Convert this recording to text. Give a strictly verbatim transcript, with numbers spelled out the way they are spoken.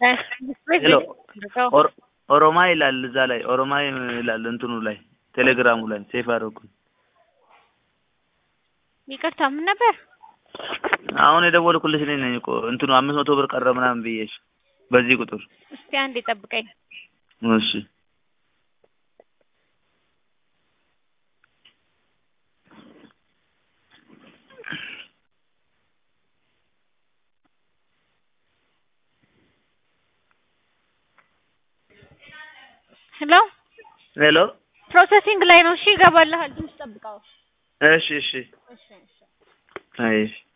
ሄሎ ኦሮማይ ይላል እዛ ላይ ኦሮማይ ይላል እንትኑ ላይ ቴሌግራሙ ላይ ሴፍ አድርጉ ይቅርታ ምን ነበር አሁን የደወልኩልሽ ነኝ ነኝ እኮ እንትኑ አምስት መቶ ብር ቀረ ምናምን ብዬሽ በዚህ ቁጥር እስቲ አንዴ ጠብቀኝ እሺ ሄሎ ሄሎ ፕሮሰሲንግ ላይ ነው እሺ ይገባልሃል ትንሽ ጠብቀው እሺ እሺ እሺ እሺ አይሽ